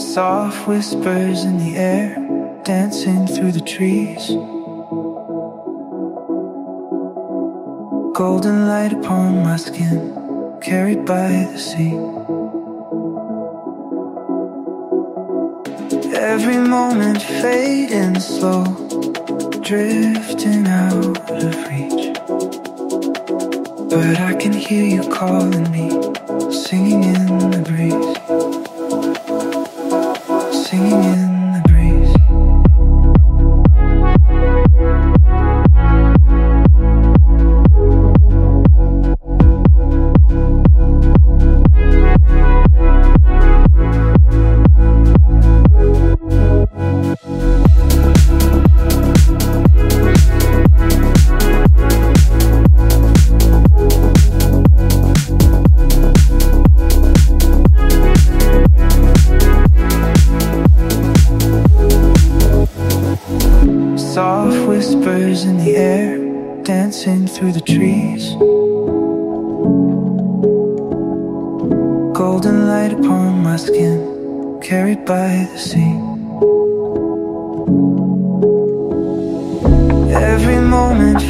Soft whispers in the air, dancing through the trees. Golden light upon my skin, carried by the sea. Every moment fading slow, drifting out of reach. But I can hear you calling me, singing in the breeze. Singing in the breeze. Soft whispers in the air, dancing through the trees. Golden light upon my skin, carried by the sea. Every moment